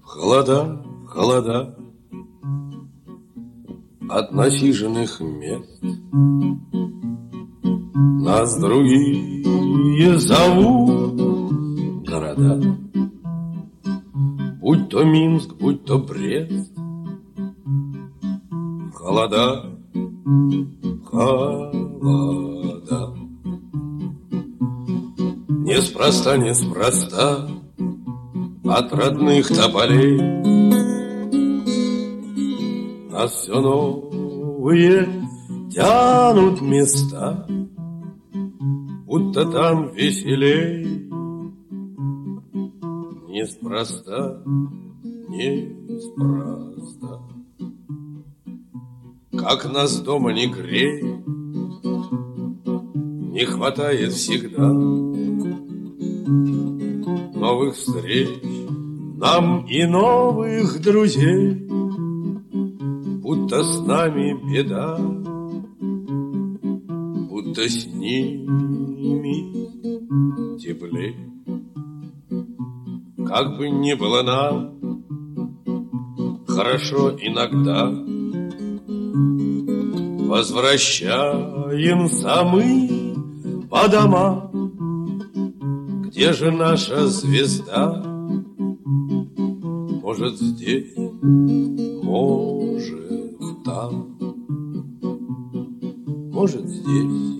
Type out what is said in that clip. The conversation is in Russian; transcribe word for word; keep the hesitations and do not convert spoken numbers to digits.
холода, холода от насиженных мест нас другие зовут города. Будь то Минск, будь то Брест, холода, холода. Неспроста, неспроста от родных тополей нас все новые тянут места, будто там веселей. Неспроста, неспроста, как нас дома не греет, не хватает всегда новых встреч нам и новых друзей, будто с нами беда, будто с ними теплей. Как бы ни было нам хорошо иногда, возвращаемся мы по домам. Где же наша звезда? Может, здесь, может, там, может, здесь.